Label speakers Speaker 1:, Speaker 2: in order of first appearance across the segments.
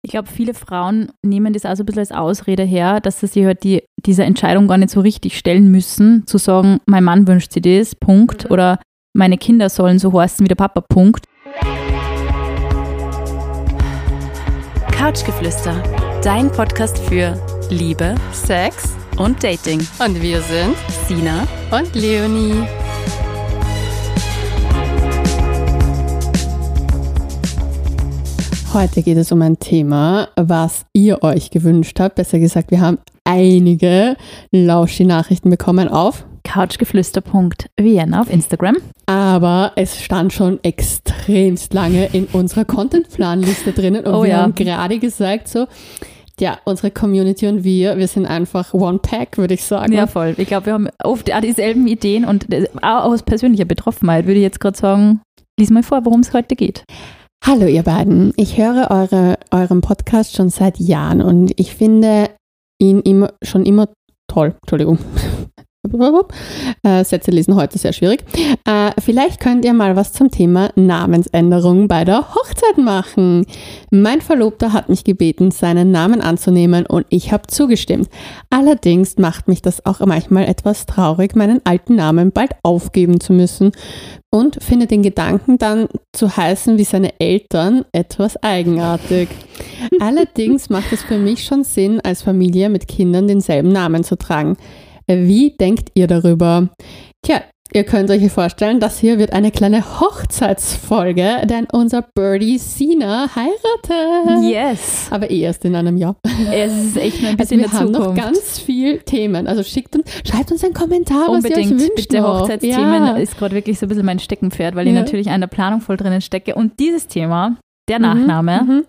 Speaker 1: Ich glaube, viele Frauen nehmen das auch so ein bisschen als Ausrede her, dass sie sich halt diese Entscheidung gar nicht so richtig stellen müssen, zu sagen, mein Mann wünscht sich das, Punkt, oder meine Kinder sollen so heißen wie der Papa, Punkt.
Speaker 2: Couchgeflüster, dein Podcast für Liebe, Sex und Dating. Und wir sind Sina und Leonie.
Speaker 3: Heute geht es um ein Thema, was ihr euch gewünscht habt. Besser gesagt, wir haben einige Lauschi-Nachrichten bekommen auf
Speaker 1: couchgeflüster.vienna auf Instagram.
Speaker 3: Aber es stand schon extremst lange in unserer Content-Plan-Liste drinnen und wir haben gerade gesagt so, ja, unsere Community und wir sind einfach One Pack, würde ich sagen.
Speaker 1: Ja, voll. Ich glaube, wir haben oft auch dieselben Ideen und auch aus persönlicher Betroffenheit würde ich jetzt gerade sagen, lies mal vor, worum es heute geht.
Speaker 3: Hallo ihr beiden, ich höre euren Podcast schon seit Jahren und ich finde ihn schon immer toll. Entschuldigung. Sätze lesen heute sehr schwierig. Vielleicht könnt ihr mal was zum Thema Namensänderung bei der Hochzeit machen. Mein Verlobter hat mich gebeten, seinen Namen anzunehmen und ich habe zugestimmt. Allerdings macht mich das auch manchmal etwas traurig, meinen alten Namen bald aufgeben zu müssen und finde den Gedanken dann zu heißen wie seine Eltern etwas eigenartig. Allerdings macht es für mich schon Sinn, als Familie mit Kindern denselben Namen zu tragen. Wie denkt ihr darüber? Tja, ihr könnt euch vorstellen, das hier wird eine kleine Hochzeitsfolge, denn unser Birdie Sina heiratet.
Speaker 1: Yes.
Speaker 3: Aber erst in einem Jahr.
Speaker 1: Es ist echt ein bisschen
Speaker 3: also wir haben noch ganz viele Themen. Also schreibt uns einen Kommentar,
Speaker 1: unbedingt,
Speaker 3: was ihr euch wünscht.
Speaker 1: Bitte, Hochzeitsthemen ist gerade wirklich so ein bisschen mein Steckenpferd, weil ich natürlich an der Planung voll drinnen stecke. Und dieses Thema, der Nachname,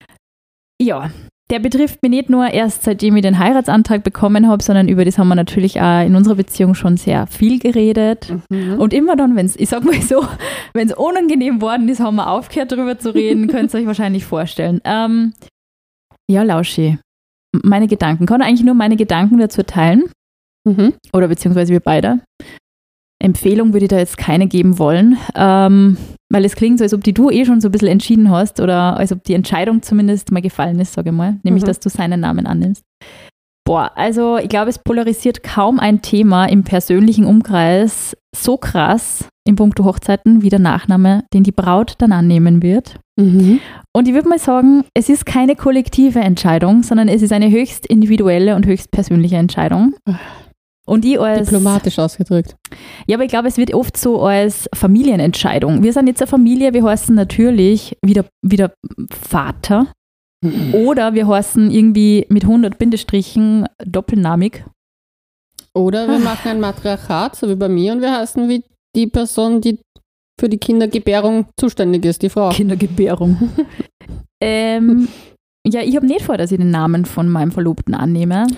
Speaker 1: der betrifft mich nicht nur erst, seitdem ich den Heiratsantrag bekommen habe, sondern über das haben wir natürlich auch in unserer Beziehung schon sehr viel geredet. Und immer dann, wenn es unangenehm worden ist, haben wir aufgehört, darüber zu reden, könnt ihr euch wahrscheinlich vorstellen. Ja, Lauschi, meine Gedanken. Kann eigentlich nur meine Gedanken dazu teilen. Oder beziehungsweise wir beide. Empfehlung würde ich da jetzt keine geben wollen, weil es klingt so, als ob du schon so ein bisschen entschieden hast oder als ob die Entscheidung zumindest mal gefallen ist, sage ich mal, nämlich, dass du seinen Namen annimmst. Also ich glaube, es polarisiert kaum ein Thema im persönlichen Umkreis so krass in puncto Hochzeiten wie der Nachname, den die Braut dann annehmen wird. Und ich würde mal sagen, es ist keine kollektive Entscheidung, sondern es ist eine höchst individuelle und höchst persönliche Entscheidung. Und ich als,
Speaker 3: diplomatisch ausgedrückt.
Speaker 1: Ja, aber ich glaube, es wird oft so als Familienentscheidung. Wir sind jetzt eine Familie, wir heißen natürlich wieder Vater oder wir heißen irgendwie mit 100 Bindestrichen doppelnamig.
Speaker 3: Oder wir machen ein Matriarchat, so wie bei mir, und wir heißen wie die Person, die für die Kindergebärung zuständig ist, die Frau.
Speaker 1: Kindergebärung. Ja, ich habe nicht vor, dass ich den Namen von meinem Verlobten annehme.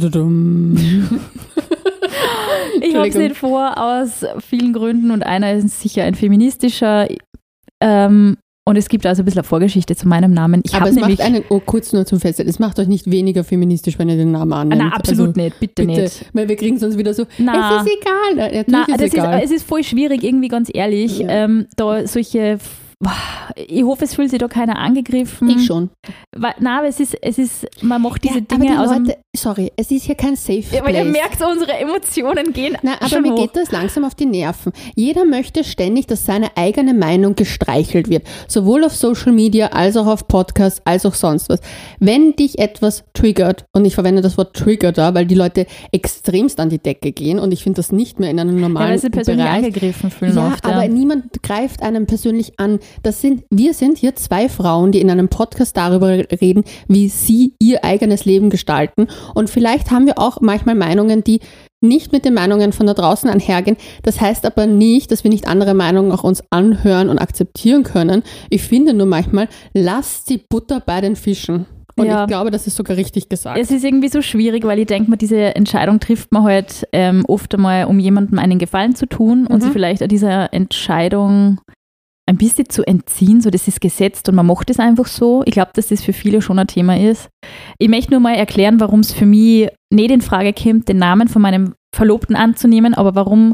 Speaker 1: Ich habe es nicht vor, aus vielen Gründen, und einer ist sicher ein feministischer. Und es gibt also ein bisschen eine Vorgeschichte zu meinem Namen.
Speaker 3: Aber es macht kurz nur zum Fest, es macht euch nicht weniger feministisch, wenn ihr den Namen annimmt.
Speaker 1: Nein, absolut nicht, bitte nicht.
Speaker 3: Weil wir kriegen sonst wieder so,
Speaker 1: nein.
Speaker 3: Es ist egal.
Speaker 1: Nein, es ist voll schwierig, irgendwie ganz ehrlich, da solche... Ich hoffe, es fühlt sich da keiner angegriffen.
Speaker 3: Ich schon.
Speaker 1: Nein, aber es ist, man macht diese Dinge
Speaker 3: aber
Speaker 1: aus dem...
Speaker 3: Sorry, es ist hier kein Safe Place.
Speaker 1: Aber ihr merkt, unsere Emotionen gehen
Speaker 3: aber
Speaker 1: schon
Speaker 3: mir
Speaker 1: hoch.
Speaker 3: geht das langsam auf die Nerven. Jeder möchte ständig, dass seine eigene Meinung gestreichelt wird. Sowohl auf Social Media, als auch auf Podcasts, als auch sonst was. Wenn dich etwas triggert, und ich verwende das Wort Trigger da, weil die Leute extremst an die Decke gehen, und ich finde das nicht mehr in einem normalen Bereich.
Speaker 1: Ja, weil sie persönlich angegriffen fühlen oft.
Speaker 3: Aber niemand greift einem persönlich an. Wir sind hier zwei Frauen, die in einem Podcast darüber reden, wie sie ihr eigenes Leben gestalten. Und vielleicht haben wir auch manchmal Meinungen, die nicht mit den Meinungen von da draußen einhergehen. Das heißt aber nicht, dass wir nicht andere Meinungen auch uns anhören und akzeptieren können. Ich finde nur manchmal, lasst die Butter bei den Fischen. Und ich glaube, das ist sogar richtig gesagt.
Speaker 1: Es ist irgendwie so schwierig, weil ich denke mir, diese Entscheidung trifft man halt oft einmal, um jemandem einen Gefallen zu tun und sie vielleicht an dieser Entscheidung ein bisschen zu entziehen, so das ist gesetzt und man macht es einfach so. Ich glaube, dass das für viele schon ein Thema ist. Ich möchte nur mal erklären, warum es für mich nicht in Frage kommt, den Namen von meinem Verlobten anzunehmen, aber warum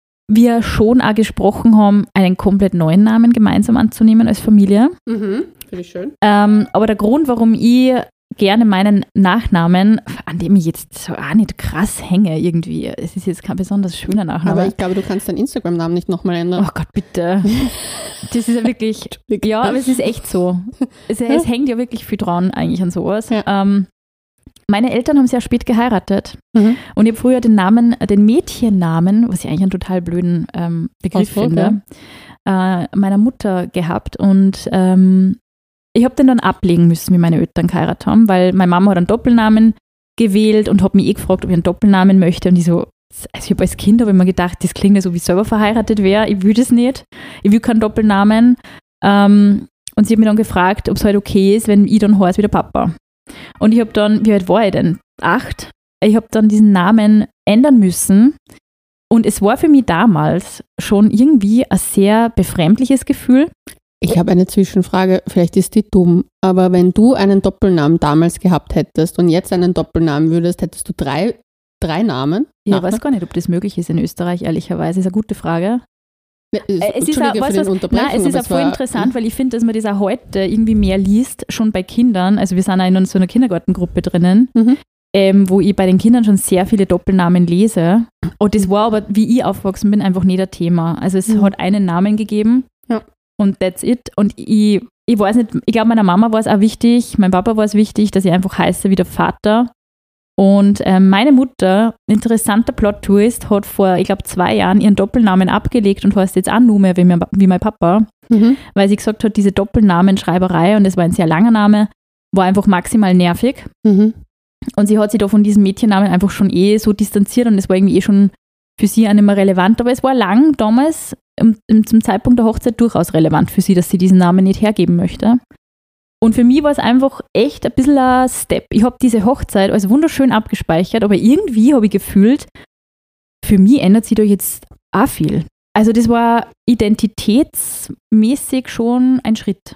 Speaker 1: wir schon auch gesprochen haben, einen komplett neuen Namen gemeinsam anzunehmen als Familie.
Speaker 3: Finde ich schön.
Speaker 1: Aber der Grund, warum ich gerne meinen Nachnamen, an dem ich jetzt so auch nicht krass hänge irgendwie, es ist jetzt kein besonders schöner Nachname.
Speaker 3: Aber ich glaube, du kannst deinen Instagram-Namen nicht nochmal ändern.
Speaker 1: Oh Gott, bitte. Das ist ja wirklich, ja, aber es ist echt so. Es hängt ja wirklich viel dran eigentlich an sowas. Ja. Meine Eltern haben sehr spät geheiratet und ich habe früher den Mädchennamen, was ich eigentlich einen total blöden Begriff finde, meiner Mutter gehabt und ich habe den dann ablegen müssen, wie meine Eltern geheiratet haben, weil meine Mama hat einen Doppelnamen gewählt und hat mich gefragt, ob ich einen Doppelnamen möchte. Und ich so, also ich habe als Kind immer gedacht, das klingt ja so, wie ich selber verheiratet wäre. Ich will das nicht. Ich will keinen Doppelnamen. Und sie hat mich dann gefragt, ob es halt okay ist, wenn ich dann heiße wie der Papa. Und ich habe dann, wie alt war ich denn? 8. Ich habe dann diesen Namen ändern müssen. Und es war für mich damals schon irgendwie ein sehr befremdliches Gefühl.
Speaker 3: Ich habe eine Zwischenfrage, vielleicht ist die dumm, aber wenn du einen Doppelnamen damals gehabt hättest und jetzt einen Doppelnamen würdest, hättest du drei Namen?
Speaker 1: Ja, ich weiß gar nicht, ob das möglich ist in Österreich, ehrlicherweise. Das ist eine gute Frage. Es ist auch voll interessant, weil ich finde, dass man das auch heute irgendwie mehr liest, schon bei Kindern. Also wir sind auch in so einer Kindergartengruppe drinnen, wo ich bei den Kindern schon sehr viele Doppelnamen lese. Und das war aber, wie ich aufgewachsen bin, einfach nicht ein Thema. Also es hat einen Namen gegeben. Ja. Und that's it. Und ich weiß nicht, ich glaube, meiner Mama war es auch wichtig, meinem Papa war es wichtig, dass ich einfach heiße wie der Vater. Und meine Mutter, interessanter Plot-Twist, hat vor, ich glaube, 2 Jahren ihren Doppelnamen abgelegt und heißt jetzt auch nur mehr wie mein Papa, weil sie gesagt hat, diese Doppelnamenschreiberei, und das war ein sehr langer Name, war einfach maximal nervig. Und sie hat sich da von diesem Mädchennamen einfach schon so distanziert und das war irgendwie schon für sie auch nicht mehr relevant. Aber es war lang damals, zum Zeitpunkt der Hochzeit, durchaus relevant für sie, dass sie diesen Namen nicht hergeben möchte. Und für mich war es einfach echt ein bisschen ein Step. Ich habe diese Hochzeit als wunderschön abgespeichert, aber irgendwie habe ich gefühlt, für mich ändert sich da jetzt auch viel. Also das war identitätsmäßig schon ein Schritt.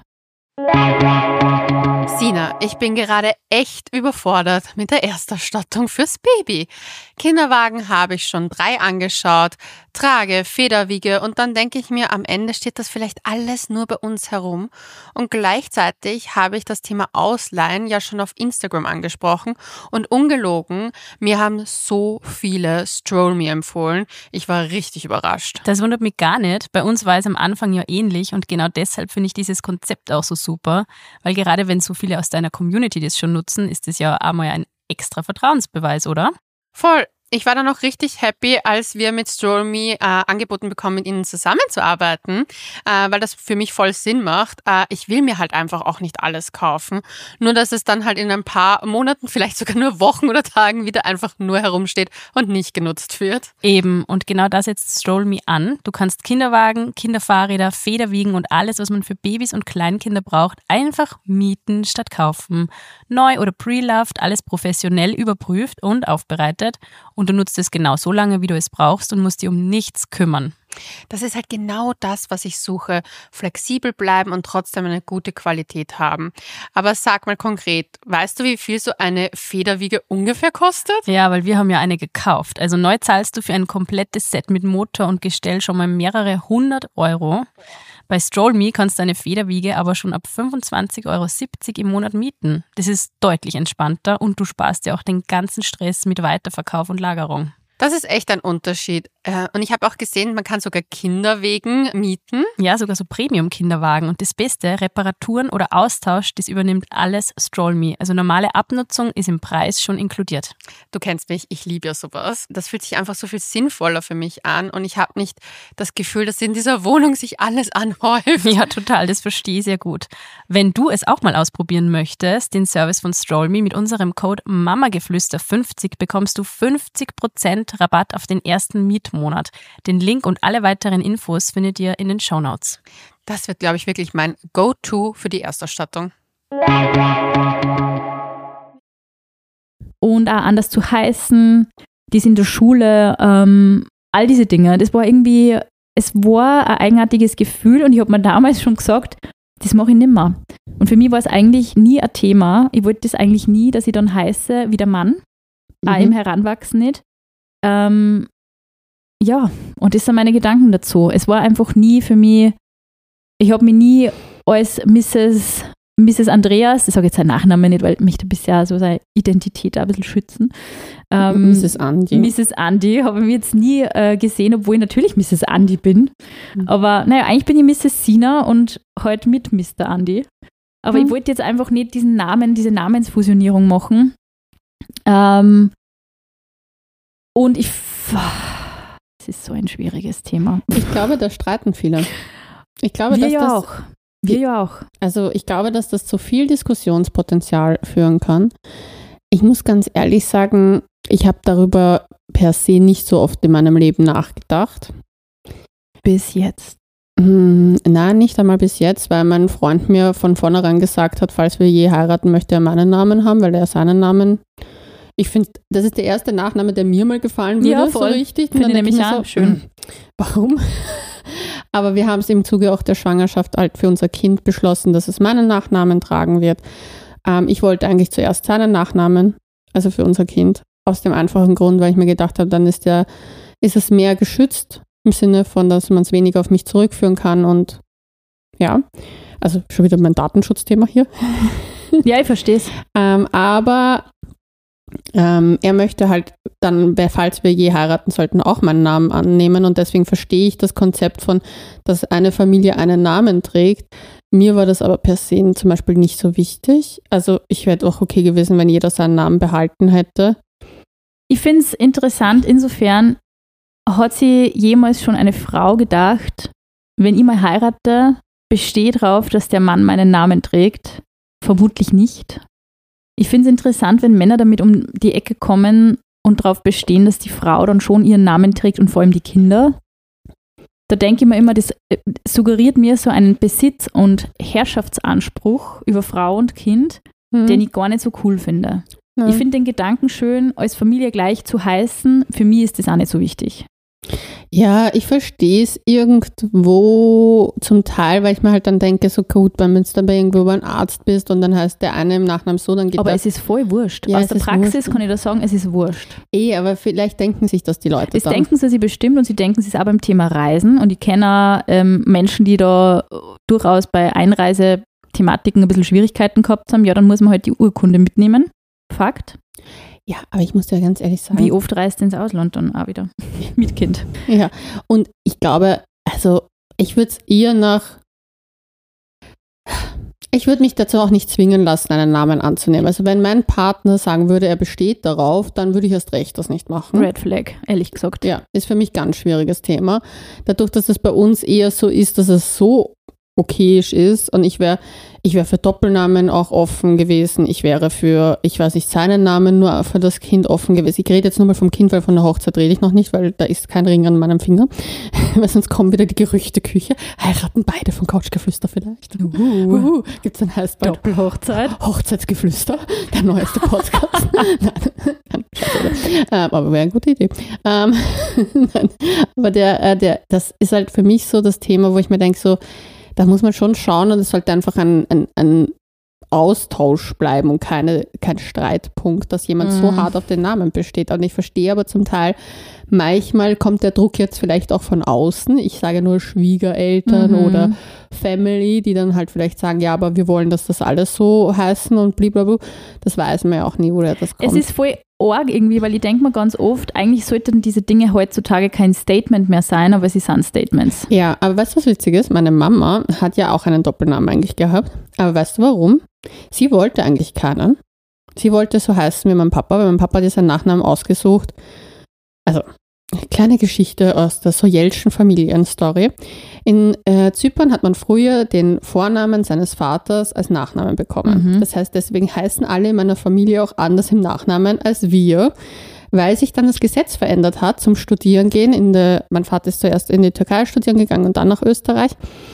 Speaker 2: Sina, ich bin gerade echt überfordert mit der Erstausstattung fürs Baby. Kinderwagen habe ich schon 3 angeschaut, Trage, Federwiege und dann denke ich mir, am Ende steht das vielleicht alles nur bei uns herum. Und gleichzeitig habe ich das Thema Ausleihen ja schon auf Instagram angesprochen und ungelogen, mir haben so viele Stroll Me empfohlen. Ich war richtig überrascht.
Speaker 4: Das wundert mich gar nicht. Bei uns war es am Anfang ja ähnlich und genau deshalb finde ich dieses Konzept auch so super, weil gerade wenn so viele aus deiner Community das schon nutzen, ist das ja auch mal ein extra Vertrauensbeweis, oder?
Speaker 2: Voll. Ich war dann auch richtig happy, als wir mit Stroll Me angeboten bekommen, mit ihnen zusammenzuarbeiten, weil das für mich voll Sinn macht. Ich will mir halt einfach auch nicht alles kaufen, nur dass es dann halt in ein paar Monaten, vielleicht sogar nur Wochen oder Tagen wieder einfach nur herumsteht und nicht genutzt wird.
Speaker 4: Eben, und genau das setzt Stroll Me an. Du kannst Kinderwagen, Kinderfahrräder, Federwiegen und alles, was man für Babys und Kleinkinder braucht, einfach mieten statt kaufen. Neu oder pre-loved, alles professionell überprüft und aufbereitet. Und du nutzt es genau so lange, wie du es brauchst und musst dich um nichts kümmern.
Speaker 2: Das ist halt genau das, was ich suche. Flexibel bleiben und trotzdem eine gute Qualität haben. Aber sag mal konkret, weißt du, wie viel so eine Federwiege ungefähr kostet?
Speaker 4: Ja, weil wir haben ja eine gekauft. Also neu zahlst du für ein komplettes Set mit Motor und Gestell schon mal mehrere 100 €. Bei Stroll Me kannst du eine Federwiege aber schon ab 25,70 € im Monat mieten. Das ist deutlich entspannter und du sparst ja auch den ganzen Stress mit Weiterverkauf und Lagerung.
Speaker 2: Das ist echt ein Unterschied. Und ich habe auch gesehen, man kann sogar Kinderwegen mieten.
Speaker 4: Ja, sogar so Premium-Kinderwagen. Und das Beste, Reparaturen oder Austausch, das übernimmt alles Stroll Me. Also normale Abnutzung ist im Preis schon inkludiert.
Speaker 2: Du kennst mich, ich liebe ja sowas. Das fühlt sich einfach so viel sinnvoller für mich an. Und ich habe nicht das Gefühl, dass in dieser Wohnung sich alles anhäuft.
Speaker 4: Ja, total, das verstehe ich sehr gut. Wenn du es auch mal ausprobieren möchtest, den Service von Stroll Me mit unserem Code MAMAGEFLÜSTER50 bekommst du 50% Rabatt auf den ersten Mietmonat. Den Link und alle weiteren Infos findet ihr in den Shownotes.
Speaker 2: Das wird, glaube ich, wirklich mein Go-To für die Erstausstattung.
Speaker 1: Und auch anders zu heißen, die sind in der Schule, all diese Dinge. Das war irgendwie, es war ein eigenartiges Gefühl und ich habe mir damals schon gesagt, das mache ich nicht mehr. Und für mich war es eigentlich nie ein Thema. Ich wollte das eigentlich nie, dass ich dann heiße wie der Mann, auch im Heranwachsen nicht. Ja, und das sind meine Gedanken dazu. Es war einfach nie für mich, ich habe mich nie als Mrs. Mrs. Andreas, ich sage jetzt seinen Nachnamen nicht, weil ich möchte bisher so seine Identität auch ein bisschen schützen.
Speaker 3: Mrs. Andy.
Speaker 1: Mrs. Andy habe ich jetzt nie gesehen, obwohl ich natürlich Mrs. Andy bin. Aber naja, eigentlich bin ich Mrs. Sina und heute mit Mr. Andy. Aber ich wollte jetzt einfach nicht diese Namensfusionierung machen. Und es ist so ein schwieriges Thema.
Speaker 3: Ich glaube, da streiten viele. Ich glaube,
Speaker 1: Wir ja auch.
Speaker 3: Also ich glaube, dass das zu viel Diskussionspotenzial führen kann. Ich muss ganz ehrlich sagen, ich habe darüber per se nicht so oft in meinem Leben nachgedacht.
Speaker 1: Bis jetzt.
Speaker 3: Nein, nicht einmal bis jetzt, weil mein Freund mir von vornherein gesagt hat, falls wir je heiraten, möchte er meinen Namen haben, weil er seinen Namen... Ich finde, das ist der erste Nachname, der mir mal gefallen würde,
Speaker 1: ja, voll.
Speaker 3: So richtig.
Speaker 1: Finde ich nämlich auch schön.
Speaker 3: Warum? Aber wir haben es im Zuge auch der Schwangerschaft halt für unser Kind beschlossen, dass es meinen Nachnamen tragen wird. Ich wollte eigentlich zuerst seinen Nachnamen, also für unser Kind, aus dem einfachen Grund, weil ich mir gedacht habe, dann ist es mehr geschützt, im Sinne von, dass man es weniger auf mich zurückführen kann und ja, also schon wieder mein Datenschutzthema hier.
Speaker 1: Ja, ich verstehe es.
Speaker 3: Aber er möchte halt dann, falls wir je heiraten sollten, auch meinen Namen annehmen und deswegen verstehe ich das Konzept von, dass eine Familie einen Namen trägt. Mir war das aber per se zum Beispiel nicht so wichtig. Also ich wäre auch okay gewesen, wenn jeder seinen Namen behalten hätte.
Speaker 1: Ich finde es interessant, insofern hat sie jemals schon eine Frau gedacht, wenn ich mal heirate, bestehe drauf, dass der Mann meinen Namen trägt? Vermutlich nicht. Ich finde es interessant, wenn Männer damit um die Ecke kommen und darauf bestehen, dass die Frau dann schon ihren Namen trägt und vor allem die Kinder. Da denke ich mir immer, das suggeriert mir so einen Besitz- und Herrschaftsanspruch über Frau und Kind, den ich gar nicht so cool finde. Ich finde den Gedanken schön, als Familie gleich zu heißen. Für mich ist das auch nicht so wichtig.
Speaker 3: Ja, ich verstehe es irgendwo zum Teil, weil ich mir halt dann denke, so gut, wenn du dann irgendwo beim Arzt bist und dann heißt der eine im Nachnamen so, dann geht
Speaker 1: aber
Speaker 3: das.
Speaker 1: Es ist voll wurscht.
Speaker 3: Ja,
Speaker 1: aus der Praxis kann ich da sagen, es ist wurscht.
Speaker 3: Aber vielleicht denken sich das die Leute
Speaker 1: das
Speaker 3: dann.
Speaker 1: Denken sie sich bestimmt und sie denken sich auch beim Thema Reisen und ich kenne Menschen, die da durchaus bei Einreisethematiken ein bisschen Schwierigkeiten gehabt haben. Ja, dann muss man halt die Urkunde mitnehmen. Fakt.
Speaker 3: Ja, aber ich muss dir ganz ehrlich sagen.
Speaker 1: Wie oft reist ins Ausland dann auch wieder mit Kind?
Speaker 3: Ja, und ich glaube, also ich würde mich dazu auch nicht zwingen lassen, einen Namen anzunehmen. Also wenn mein Partner sagen würde, er besteht darauf, dann würde ich erst recht das nicht machen.
Speaker 1: Red Flag, ehrlich gesagt.
Speaker 3: Ja, ist für mich ein ganz schwieriges Thema. Dadurch, dass es bei uns eher so ist, dass es so okayisch ist und ich wäre für Doppelnamen auch offen gewesen. Ich wäre für, ich weiß nicht, seinen Namen nur für das Kind offen gewesen. Ich rede jetzt nur mal vom Kind, weil von der Hochzeit rede ich noch nicht, weil da ist kein Ring an meinem Finger. Weil sonst kommen wieder die Gerüchteküche. Heiraten beide von Couchgeflüster vielleicht. Gibt es ein Heißball?
Speaker 1: Doppelhochzeit.
Speaker 3: Hochzeitsgeflüster, der neueste Podcast. Nein, aber wäre eine gute Idee. Nein, aber das ist halt für mich so das Thema, wo ich mir denke, so, da muss man schon schauen und es sollte einfach ein Austausch bleiben und kein Streitpunkt, dass jemand so hart auf den Namen besteht. Und ich verstehe aber zum Teil, manchmal kommt der Druck jetzt vielleicht auch von außen. Ich sage nur Schwiegereltern oder Family, die dann halt vielleicht sagen, ja, aber wir wollen, dass das alles so heißen und blablabla. Das weiß man ja auch nie, woher das kommt.
Speaker 1: Es ist voll arg irgendwie, weil ich denke mir ganz oft, eigentlich sollten diese Dinge heutzutage kein Statement mehr sein, aber sie sind Statements.
Speaker 3: Ja, aber weißt du, was witzig ist? Meine Mama hat ja auch einen Doppelnamen eigentlich gehabt. Aber weißt du warum? Sie wollte eigentlich keinen. Sie wollte so heißen wie mein Papa, weil mein Papa hat ja seinen Nachnamen ausgesucht. Also, eine kleine Geschichte aus der Sojelschen Familienstory. In Zypern hat man früher den Vornamen seines Vaters als Nachnamen bekommen. Das heißt, deswegen heißen alle in meiner Familie auch anders im Nachnamen als wir, weil sich dann das Gesetz verändert hat zum Studieren gehen. Mein Vater ist zuerst in die Türkei studieren gegangen und dann nach Österreich.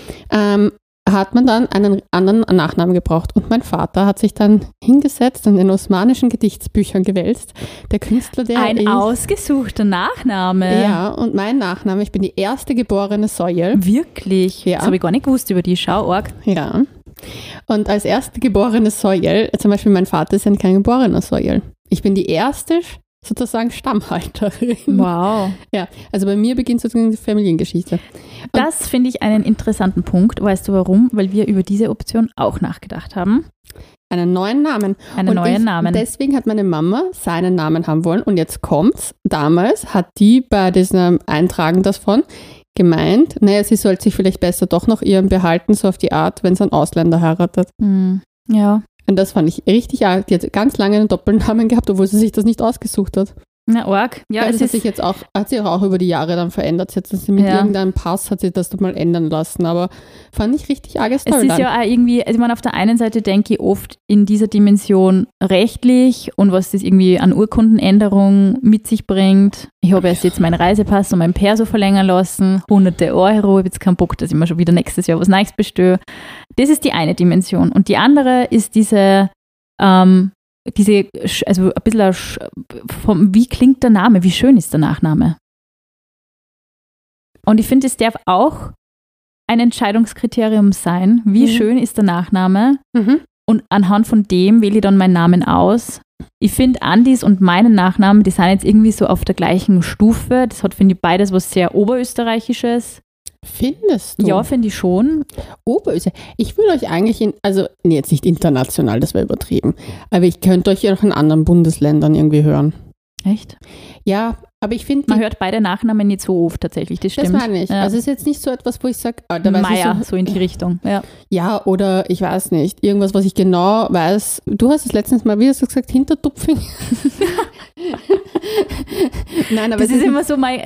Speaker 3: Hat man dann einen anderen Nachnamen gebraucht. Und mein Vater hat sich dann hingesetzt und in osmanischen Gedichtsbüchern gewälzt. Der Künstler, der
Speaker 1: Ein ausgesuchter Nachname.
Speaker 3: Ja, und mein Nachname, ich bin die erste geborene Soyel.
Speaker 1: Wirklich?
Speaker 3: Ja.
Speaker 1: Das habe ich gar nicht gewusst über die Schauorg.
Speaker 3: Ja. Und als erste geborene Soyel, zum Beispiel mein Vater ist ja kein geborener Soyel. Ich bin die erste sozusagen Stammhalterin.
Speaker 1: Wow.
Speaker 3: Ja, also bei mir beginnt sozusagen die Familiengeschichte.
Speaker 1: Das finde ich einen interessanten Punkt. Weißt du warum? Weil wir über diese Option auch nachgedacht haben.
Speaker 3: Einen neuen Namen.
Speaker 1: Namen.
Speaker 3: Deswegen hat meine Mama seinen Namen haben wollen. Und jetzt kommt's. Damals hat die bei diesem Eintragen davon gemeint, naja, sie sollte sich vielleicht besser doch noch ihren behalten, so auf die Art, wenn sie einen Ausländer heiratet.
Speaker 1: Ja.
Speaker 3: Und das fand ich richtig arg. Die hat ganz lange einen Doppelnamen gehabt, obwohl sie sich das nicht ausgesucht hat.
Speaker 1: Na, arg. Ja,
Speaker 3: das hat sich auch über die Jahre dann verändert. Sie hat das mit irgendeinem Pass hat sie das doch mal ändern lassen, aber fand ich richtig arge Story.
Speaker 1: Es ist ja auch irgendwie, also ich meine, auf der einen Seite denke ich oft in dieser Dimension rechtlich und was das irgendwie an Urkundenänderung mit sich bringt. Ich habe erst jetzt meinen Reisepass und mein Perso verlängern lassen, hunderte Euro, ich habe jetzt keinen Bock, dass ich mir schon wieder nächstes Jahr was Neues bestelle. Das ist die eine Dimension. Und die andere ist diese also ein bisschen wie klingt der Name, wie schön ist der Nachname? Und ich finde, es darf auch ein Entscheidungskriterium sein, wie schön ist der Nachname und anhand von dem wähle ich dann meinen Namen aus. Ich finde, Andis und meinen Nachnamen, die sind jetzt irgendwie so auf der gleichen Stufe. Das hat, finde ich, beides was sehr Oberösterreichisches.
Speaker 3: Findest du?
Speaker 1: Ja, finde ich schon.
Speaker 3: Oberösterreich. Ich will euch eigentlich jetzt nicht international, das wäre übertrieben, aber ich könnte euch ja auch in anderen Bundesländern irgendwie hören.
Speaker 1: Echt?
Speaker 3: Ja, aber ich finde...
Speaker 1: Man hört beide Nachnamen nicht so oft tatsächlich, das stimmt.
Speaker 3: Das meine ich.
Speaker 1: Ja.
Speaker 3: Also es ist jetzt nicht so etwas, wo ich sage...
Speaker 1: Meier, so in die Richtung.
Speaker 3: Ja, oder ich weiß nicht, irgendwas, was ich genau weiß. Du hast es letztens mal, wie hast du gesagt, Hintertupfing? Nein, aber
Speaker 1: das ist immer so mein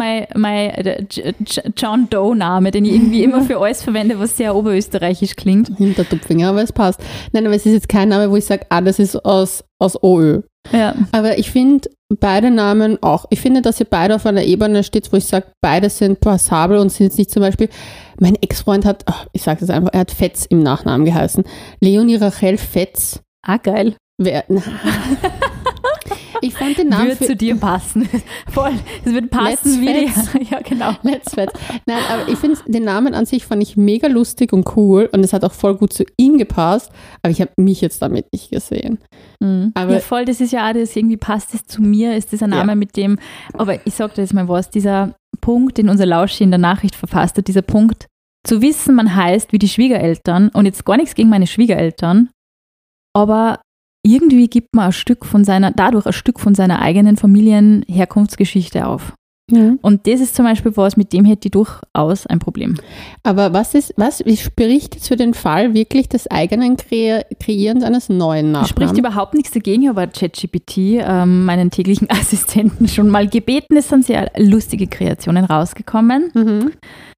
Speaker 1: John Doe-Name, den ich irgendwie immer für alles verwende, was sehr oberösterreichisch klingt.
Speaker 3: Hintertupfing, aber es passt. Nein, aber es ist jetzt kein Name, wo ich sage, das ist aus OÖ.
Speaker 1: Ja.
Speaker 3: Aber ich finde beide Namen auch. Ich finde, dass ihr beide auf einer Ebene steht, wo ich sage, beide sind passabel und sind jetzt nicht zum Beispiel, mein Ex-Freund hat, ich sage das einfach, er hat Fetz im Nachnamen geheißen. Leonie Rachel Fetz.
Speaker 1: Geil.
Speaker 3: Ich fand den Namen
Speaker 1: würde zu dir passen. Voll. Es wird passen wie die. Ja, genau.
Speaker 3: Let's Fetz. Nein, aber ich finde den Namen an sich fand ich mega lustig und cool und es hat auch voll gut zu ihm gepasst, aber ich habe mich jetzt damit nicht gesehen. Aber
Speaker 1: ja, voll, das ist ja auch das, irgendwie passt es zu mir, ist das ein Name mit dem, aber ich sag dir jetzt mal was, dieser Punkt, den unser Lauschi in der Nachricht verfasst hat, dieser Punkt, zu wissen, man heißt wie die Schwiegereltern und jetzt gar nichts gegen meine Schwiegereltern, aber irgendwie gibt man dadurch ein Stück von seiner eigenen Familienherkunftsgeschichte auf. Ja. Und das ist zum Beispiel was, mit dem hätte ich durchaus ein Problem.
Speaker 3: Aber wie spricht jetzt für den Fall wirklich des eigenen Kreierens eines neuen Nachnamens?
Speaker 1: Spricht überhaupt nichts dagegen, ich habe ChatGPT, meinen täglichen Assistenten, schon mal gebeten. Es sind sehr lustige Kreationen rausgekommen.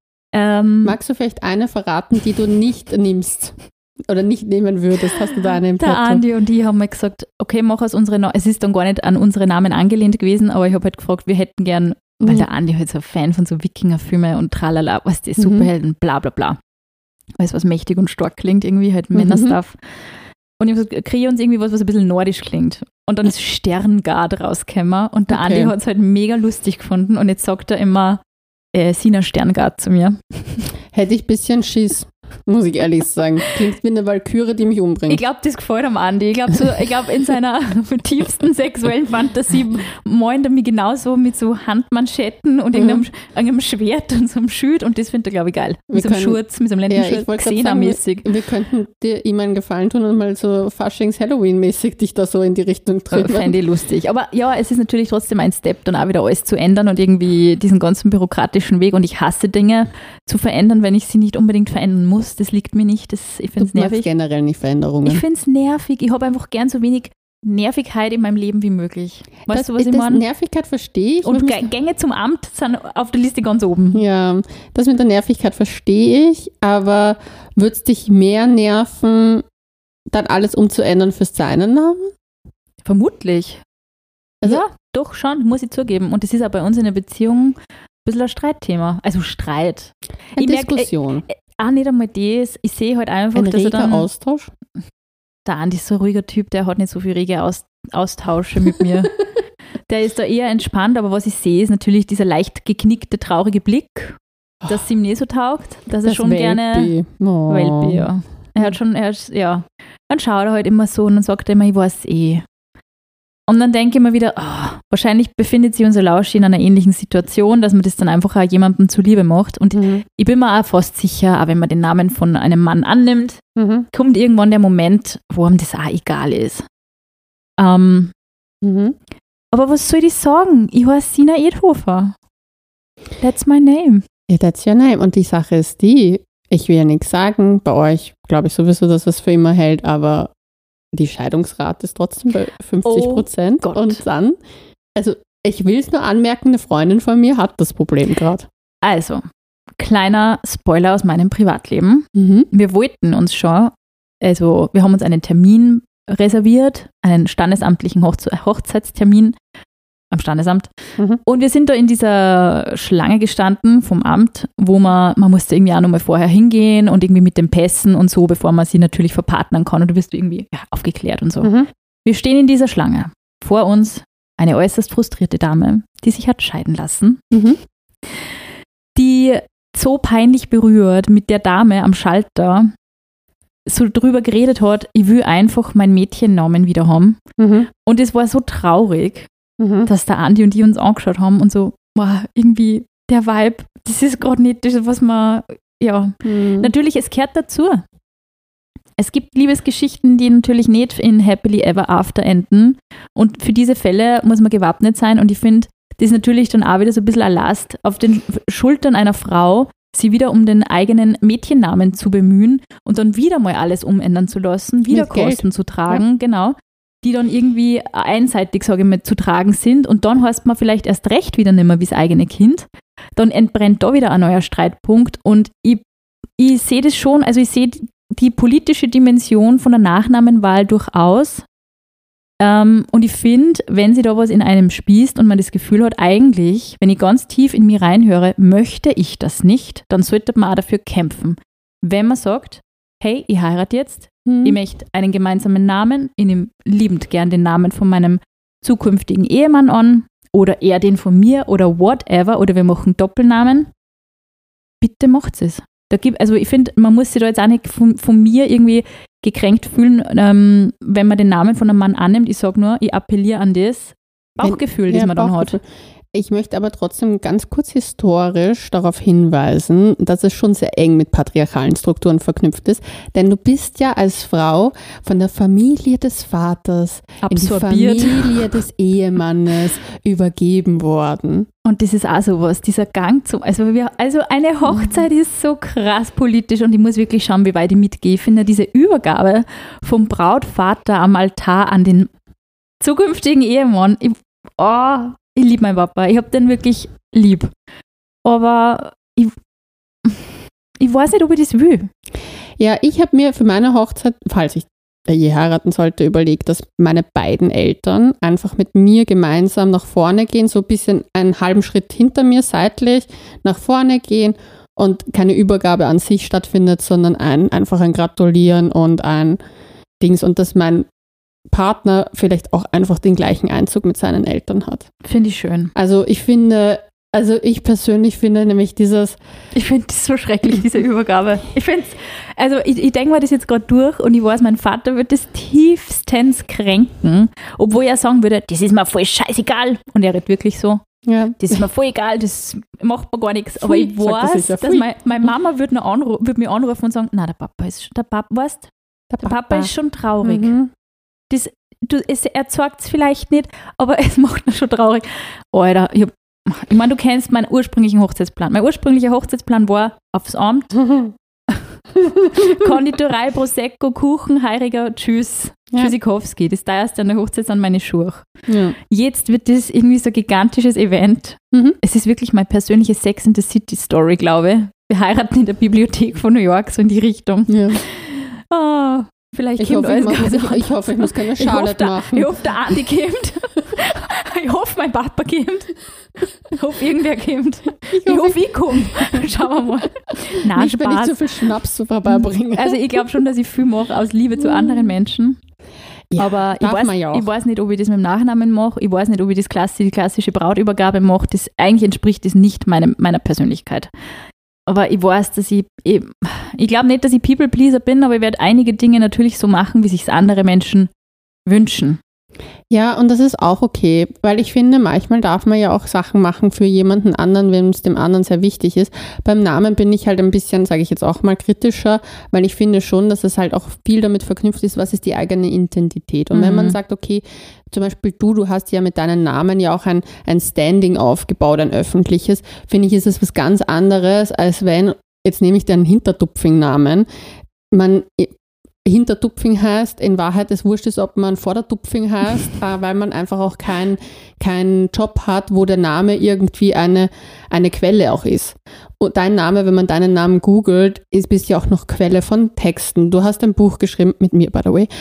Speaker 3: Magst du vielleicht eine verraten, die du nicht nimmst? Oder nicht nehmen würdest, hast du da eine im Petto?
Speaker 1: Der Andi und ich haben mal gesagt, okay, mach aus unsere Namen. Es ist dann gar nicht an unsere Namen angelehnt gewesen, aber ich habe halt gefragt, wir hätten gern, weil der Andi halt so ein Fan von so Wikinger-Filmen und tralala, was die Superhelden, bla bla bla. Alles, was mächtig und stark klingt, irgendwie halt Männerstuff. Und ich habe gesagt, kreier uns irgendwie was ein bisschen nordisch klingt. Und dann ist Sterngard rausgekommen und der Andi hat es halt mega lustig gefunden und jetzt sagt er immer Sina Sterngard zu mir.
Speaker 3: Hätte ich ein bisschen Schiss. Muss ich ehrlich sagen. Klingt wie eine Walküre, die mich umbringt.
Speaker 1: Ich glaube, das gefällt am Andi. Ich glaube, in seiner tiefsten sexuellen Fantasie meint er mich genauso mit so Handmanschetten und irgendeinem Schwert und so einem Schild und das findet er, glaube ich, geil. Mit so einem Schurz, mit so einem Lendenschurz, Xena-mäßig.
Speaker 3: Wir könnten dir ihm einen Gefallen tun und mal so Faschings-Halloween-mäßig dich da so in die Richtung drücken.
Speaker 1: Fände ich lustig. Aber ja, es ist natürlich trotzdem ein Step, dann auch wieder alles zu ändern und irgendwie diesen ganzen bürokratischen Weg und ich hasse Dinge zu verändern, wenn ich sie nicht unbedingt verändern muss. Das liegt mir nicht. Ich finde es nervig.
Speaker 3: Generell nicht Veränderungen.
Speaker 1: Ich finde es nervig. Ich habe einfach gern so wenig Nervigkeit in meinem Leben wie möglich. Weißt du, was ich meine?
Speaker 3: Nervigkeit verstehe ich.
Speaker 1: Und Gänge zum Amt sind auf der Liste ganz oben.
Speaker 3: Ja, das mit der Nervigkeit verstehe ich, aber würde es dich mehr nerven, dann alles umzuändern für seinen Namen?
Speaker 1: Vermutlich. Also, ja, doch schon, muss ich zugeben. Und das ist auch bei uns in der Beziehung ein bisschen ein Streitthema. Also Streit.
Speaker 3: Eine Diskussion.
Speaker 1: Nicht einmal das. Ich sehe halt einfach,
Speaker 3: dass er dann... Austausch?
Speaker 1: Der Andi ist so ein ruhiger Typ, der hat nicht so viel rege Austausche mit mir. Der ist da eher entspannt, aber was ich sehe, ist natürlich dieser leicht geknickte, traurige Blick, dass es ihm nicht so taugt, dass er schon gerne... Welpe, ja. Dann schaut er halt immer so und dann sagt er immer, ich weiß eh. Und dann denke ich mir wieder, wahrscheinlich befindet sich unser Lauschi in einer ähnlichen Situation, dass man das dann einfach auch jemandem zuliebe macht. Und ich bin mir auch fast sicher, auch wenn man den Namen von einem Mann annimmt, kommt irgendwann der Moment, wo ihm das auch egal ist. Aber was soll ich sagen? Ich heiße Sina Edhofer. That's my name.
Speaker 3: Ja, that's your name. Und die Sache ist die, ich will ja nichts sagen, bei euch glaube ich sowieso, dass es für immer hält, aber die Scheidungsrate ist trotzdem bei 50%.
Speaker 1: Gott.
Speaker 3: Und dann, also ich will es nur anmerken, eine Freundin von mir hat das Problem gerade.
Speaker 1: Also, kleiner Spoiler aus meinem Privatleben. Wir wollten uns schon, also wir haben uns einen Termin reserviert, einen standesamtlichen Hochzeitstermin am Standesamt. Und wir sind da in dieser Schlange gestanden vom Amt, wo man musste irgendwie auch nochmal vorher hingehen und irgendwie mit den Pässen und so, bevor man sie natürlich verpartnern kann. Und du wirst irgendwie aufgeklärt und so. Wir stehen in dieser Schlange. Vor uns eine äußerst frustrierte Dame, die sich hat scheiden lassen, die so peinlich berührt mit der Dame am Schalter so drüber geredet hat, ich will einfach meinen Mädchennamen wieder haben. Und es war so traurig, dass der Andi und ich uns angeschaut haben und so, wow, irgendwie der Vibe, das ist gerade nicht das, was man, natürlich, es gehört dazu. Es gibt Liebesgeschichten, die natürlich nicht in Happily Ever After enden und für diese Fälle muss man gewappnet sein und ich finde, das ist natürlich dann auch wieder so ein bisschen eine Last auf den Schultern einer Frau, sie wieder um den eigenen Mädchennamen zu bemühen und dann wieder mal alles umändern zu lassen, wieder Kosten zu tragen, genau, die dann irgendwie einseitig, sage ich mal, zu tragen sind und dann heißt man vielleicht erst recht wieder nicht mehr wie das eigene Kind. Dann entbrennt da wieder ein neuer Streitpunkt und ich sehe das schon, also ich sehe die politische Dimension von der Nachnamenwahl durchaus und ich finde, wenn sie da was in einem spießt und man das Gefühl hat, eigentlich, wenn ich ganz tief in mich reinhöre, möchte ich das nicht, dann sollte man auch dafür kämpfen. Wenn man sagt, hey, ich heirate jetzt, ich möchte einen gemeinsamen Namen, ich nehme liebend gern den Namen von meinem zukünftigen Ehemann an oder er den von mir oder whatever oder wir machen Doppelnamen, bitte macht's es. Also ich finde, man muss sich da jetzt auch nicht von mir irgendwie gekränkt fühlen, wenn man den Namen von einem Mann annimmt. Ich sage nur, ich appelliere an das Bauchgefühl, das man dann hat.
Speaker 3: Ich möchte aber trotzdem ganz kurz historisch darauf hinweisen, dass es schon sehr eng mit patriarchalen Strukturen verknüpft ist. Denn du bist ja als Frau von der Familie des Vaters
Speaker 1: absorbiert,
Speaker 3: in die Familie des Ehemannes übergeben worden.
Speaker 1: Und das ist auch sowas, dieser Gang zum, also eine Hochzeit ist so krass politisch und ich muss wirklich schauen, wie weit ich mitgehe. Ich finde diese Übergabe vom Brautvater am Altar an den zukünftigen Ehemann, ich liebe meinen Papa, ich habe den wirklich lieb. Aber ich weiß nicht, ob ich das will.
Speaker 3: Ja, ich habe mir für meine Hochzeit, falls ich je heiraten sollte, überlegt, dass meine beiden Eltern einfach mit mir gemeinsam nach vorne gehen, so ein bisschen einen halben Schritt hinter mir seitlich nach vorne gehen und keine Übergabe an sich stattfindet, sondern einfach ein Gratulieren und ein Dings und dass mein Partner vielleicht auch einfach den gleichen Einzug mit seinen Eltern hat.
Speaker 1: Finde ich schön.
Speaker 3: Also ich persönlich finde nämlich
Speaker 1: ich finde das so schrecklich, diese Übergabe. Ich denke mir das jetzt gerade durch und ich weiß, mein Vater wird das tiefstens kränken, obwohl er sagen würde, das ist mir voll scheißegal. Und er redet wirklich so. Ja. Das ist mir voll egal, das macht mir gar nichts. Aber ich weiß, dass meine Mama würde mich anrufen und sagen, na, der Papa ist schon traurig. Er zeigt es vielleicht nicht, aber es macht mich schon traurig. Alter, ich meine, du kennst meinen ursprünglichen Hochzeitsplan. Mein ursprünglicher Hochzeitsplan war aufs Amt, Konditorei, Prosecco, Kuchen, Heiriger, tschüss, Tschüssikowski. Das teuerste an der Hochzeit sind meine Schuhe. Ja. Jetzt wird das irgendwie so ein gigantisches Event. Es ist wirklich meine persönliche Sex in the City Story, glaube ich. Wir heiraten in der Bibliothek von New York, so in die Richtung. Ja. Vielleicht
Speaker 3: ich hoffe, ich muss keine Charlotte machen.
Speaker 1: Ich hoffe, der Andi kommt. Ich hoffe, mein Papa kommt. Ich hoffe, irgendwer kommt. Ich hoffe, ich komme. Schauen wir mal. Nein,
Speaker 3: nicht, wenn ich zu viel Schnaps zu vorbeibringe.
Speaker 1: Also ich glaube schon, dass ich viel mache aus Liebe zu anderen Menschen. Ja, aber ich weiß nicht, ob ich das mit dem Nachnamen mache. Ich weiß nicht, ob ich die klassische Brautübergabe mache. Eigentlich entspricht das nicht meiner Persönlichkeit. Aber ich weiß, dass ich glaube nicht, dass ich People-Pleaser bin, aber ich werde einige Dinge natürlich so machen, wie sich es andere Menschen wünschen.
Speaker 3: Ja, und das ist auch okay, weil ich finde, manchmal darf man ja auch Sachen machen für jemanden anderen, wenn es dem anderen sehr wichtig ist. Beim Namen bin ich halt ein bisschen, sage ich jetzt auch mal, kritischer, weil ich finde schon, dass es halt auch viel damit verknüpft ist, was ist die eigene Identität. Und wenn man sagt, okay, zum Beispiel du hast ja mit deinem Namen ja auch ein Standing aufgebaut, ein öffentliches, finde ich, ist es was ganz anderes, als wenn, jetzt nehme ich den Hintertupfing-Namen, man Hintertupfing heißt, in Wahrheit es wurscht ist, ob man Vordertupfing heißt, weil man einfach auch keinen Job hat, wo der Name irgendwie eine Quelle auch ist. Und dein Name, wenn man deinen Namen googelt, bist ja auch noch Quelle von Texten. Du hast ein Buch geschrieben, mit mir, by the way.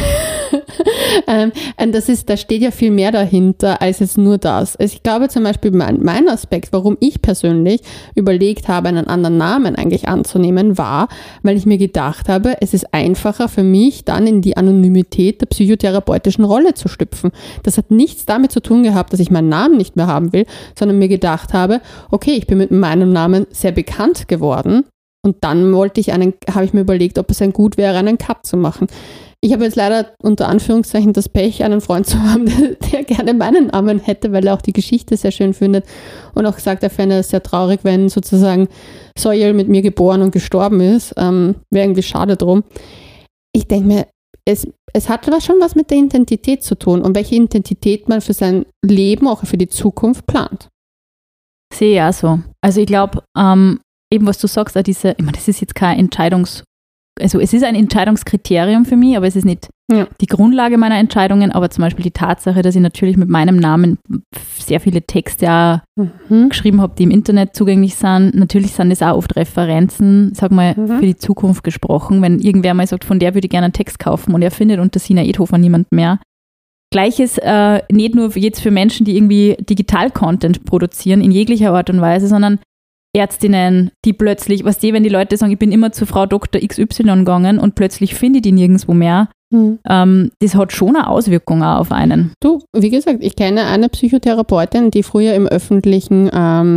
Speaker 3: Und da steht ja viel mehr dahinter, als jetzt nur das. Ich glaube zum Beispiel, mein Aspekt, warum ich persönlich überlegt habe, einen anderen Namen eigentlich anzunehmen, war, weil ich mir gedacht habe, es ist einfacher für mich, dann in die Anonymität der psychotherapeutischen Rolle zu schlüpfen. Das hat nichts damit zu tun gehabt, dass ich meinen Namen nicht mehr haben will, sondern mir gedacht habe, okay, ich bin mit meinem Namen sehr bekannt geworden und dann habe ich mir überlegt, ob es ein gut wäre, einen Cut zu machen. Ich habe jetzt leider unter Anführungszeichen das Pech, einen Freund zu haben, der gerne meinen Namen hätte, weil er auch die Geschichte sehr schön findet und auch gesagt, er fände es sehr traurig, wenn sozusagen Soyel mit mir geboren und gestorben ist. Wäre irgendwie schade drum. Ich denke mir, es hat schon was mit der Identität zu tun und welche Identität man für sein Leben, auch für die Zukunft plant.
Speaker 1: Sehe ja so. Also ich glaube, eben was du sagst, das ist jetzt kein es ist ein Entscheidungskriterium für mich, aber es ist nicht die Grundlage meiner Entscheidungen, aber zum Beispiel die Tatsache, dass ich natürlich mit meinem Namen sehr viele Texte auch geschrieben habe, die im Internet zugänglich sind. Natürlich sind das auch oft Referenzen, sag mal, für die Zukunft gesprochen. Wenn irgendwer mal sagt, von der würde ich gerne einen Text kaufen und er findet unter Sina Edhofer niemand mehr. Gleiches nicht nur jetzt für Menschen, die irgendwie Digital-Content produzieren, in jeglicher Art und Weise, sondern Ärztinnen, die plötzlich, wenn die Leute sagen, ich bin immer zu Frau Dr. XY gegangen und plötzlich finde ich die nirgendwo mehr, das hat schon eine Auswirkung auch auf einen.
Speaker 3: Du, wie gesagt, ich kenne eine Psychotherapeutin, die früher im öffentlichen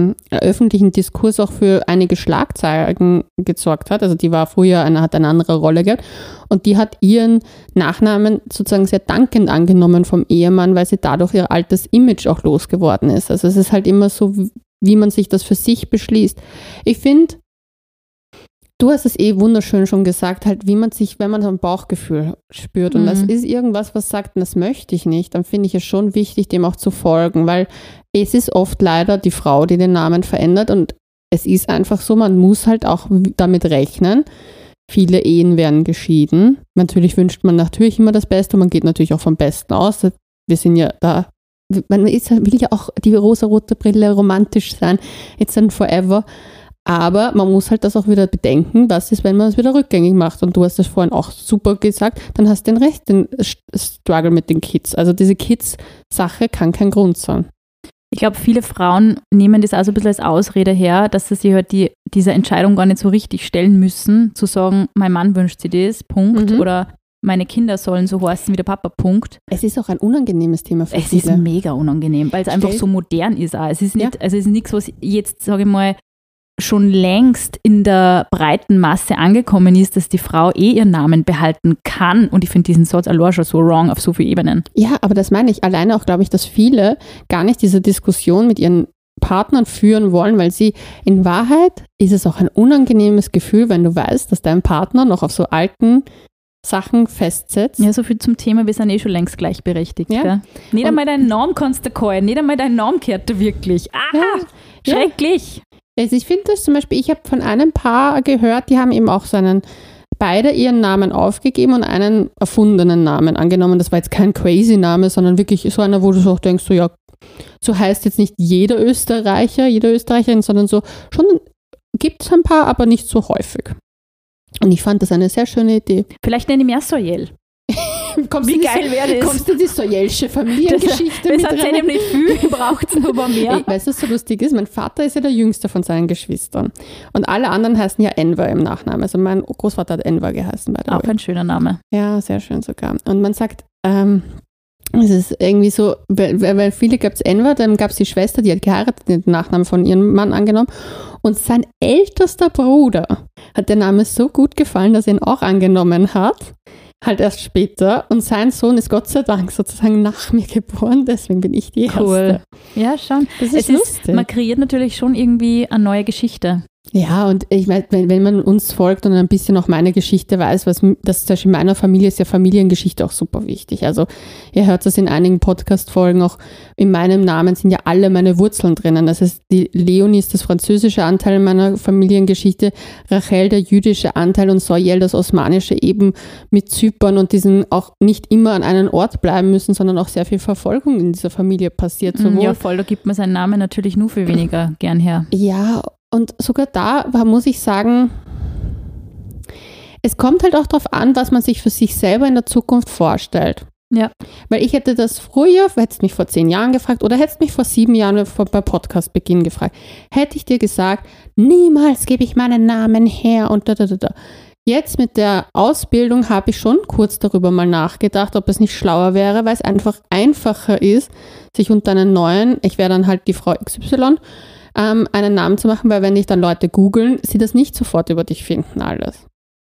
Speaker 3: Diskurs auch für einige Schlagzeilen gesorgt hat. Also die war früher, hat eine andere Rolle gehabt und die hat ihren Nachnamen sozusagen sehr dankend angenommen vom Ehemann, weil sie dadurch ihr altes Image auch losgeworden ist. Also es ist halt immer so, wie man sich das für sich beschließt. Ich finde, du hast es wunderschön schon gesagt, halt, wie man sich, wenn man so ein Bauchgefühl spürt und das ist irgendwas, was sagt, das möchte ich nicht, dann finde ich es schon wichtig, dem auch zu folgen, weil es ist oft leider die Frau, die den Namen verändert und es ist einfach so, man muss halt auch damit rechnen. Viele Ehen werden geschieden. Natürlich wünscht man natürlich immer das Beste und man geht natürlich auch vom Besten aus. Wir sind ja da. Man will ja auch die rosarote Brille romantisch sein, it's and forever, aber man muss halt das auch wieder bedenken, was ist, wenn man es wieder rückgängig macht und du hast das vorhin auch super gesagt, dann hast du den Struggle mit den Kids, also diese Kids-Sache kann kein Grund sein.
Speaker 1: Ich glaube, viele Frauen nehmen das auch so ein bisschen als Ausrede her, dass sie sich halt diese Entscheidung gar nicht so richtig stellen müssen, zu sagen, mein Mann wünscht sich das, Punkt, oder meine Kinder sollen so heißen wie der Papa, Punkt.
Speaker 3: Es ist auch ein unangenehmes Thema für
Speaker 1: viele. Es ist mega unangenehm, weil es einfach so modern ist auch. Es ist nicht, also es ist nichts, was jetzt, sage ich mal, schon längst in der breiten Masse angekommen ist, dass die Frau ihren Namen behalten kann. Und ich finde diesen Satz allein schon so wrong auf so vielen Ebenen.
Speaker 3: Ja, aber das meine ich. Alleine auch, glaube ich, dass viele gar nicht diese Diskussion mit ihren Partnern führen wollen, weil sie in Wahrheit ist es auch ein unangenehmes Gefühl, wenn du weißt, dass dein Partner noch auf so alten Sachen festsetzt.
Speaker 1: Ja, so viel zum Thema, wir sind schon längst gleichberechtigt. Ja. Gell? Nicht einmal deinen Namen kannst du callen, nicht einmal deinen Namen gehört du wirklich. Schrecklich.
Speaker 3: Ja. Also ich finde das zum Beispiel, ich habe von einem Paar gehört, die haben eben auch beide ihren Namen aufgegeben und einen erfundenen Namen angenommen. Das war jetzt kein crazy Name, sondern wirklich so einer, wo du so auch denkst, so ja, so heißt jetzt nicht jede Österreicherin, sondern so, schon gibt es ein paar, aber nicht so häufig. Und ich fand das eine sehr schöne Idee.
Speaker 1: Vielleicht nenne ich mich auch Soyel. Wie geil wäre das?
Speaker 3: Kommst du in die Soyelsche Familiengeschichte mit rein?
Speaker 1: Das hat sie nicht viel, braucht es nur mal mehr.
Speaker 3: Weißt du, was so lustig ist? Mein Vater ist ja der jüngste von seinen Geschwistern. Und alle anderen heißen ja Enver im Nachnamen. Also mein Großvater hat Enver geheißen.
Speaker 1: Auch ein schöner Name.
Speaker 3: Ja, sehr schön sogar. Und man sagt, es ist irgendwie so, weil viele gab es Enver, dann gab es die Schwester, die hat geheiratet, den Nachnamen von ihrem Mann angenommen. Und sein ältester Bruder hat der Name so gut gefallen, dass er ihn auch angenommen hat. halt erst später und sein Sohn ist Gott sei Dank sozusagen nach mir geboren, deswegen bin ich die Erste.
Speaker 1: Ja, schon.
Speaker 3: Das ist lustig.
Speaker 1: Man kreiert natürlich schon irgendwie eine neue Geschichte.
Speaker 3: Ja, und ich meine, wenn man uns folgt und ein bisschen auch meine Geschichte weiß, das zum Beispiel in meiner Familie ist ja Familiengeschichte auch super wichtig. Also ihr hört das in einigen Podcast-Folgen, auch in meinem Namen sind ja alle meine Wurzeln drinnen. Das heißt, die Leonie ist das französische Anteil in meiner Familiengeschichte, Rachel der jüdische Anteil und Soyel das osmanische, eben mit Zypern und diesen auch nicht immer an einem Ort bleiben müssen, sondern auch sehr viel Verfolgung in dieser Familie passiert.
Speaker 1: Ja, voll, da gibt man seinen Namen natürlich nur für weniger gern her.
Speaker 3: Ja, und sogar da muss ich sagen, es kommt halt auch darauf an, was man sich für sich selber in der Zukunft vorstellt.
Speaker 1: Ja.
Speaker 3: Weil ich hätte das früher, hättest mich vor 10 Jahren gefragt oder hättest mich vor 7 Jahren bei Podcastbeginn gefragt, hätte ich dir gesagt, niemals gebe ich meinen Namen her und da. Jetzt mit der Ausbildung habe ich schon kurz darüber mal nachgedacht, ob es nicht schlauer wäre, weil es einfach einfacher ist, sich unter einen neuen, ich wäre dann halt die Frau XY, einen Namen zu machen, weil wenn dich dann Leute googeln, sie das nicht sofort über dich finden alles.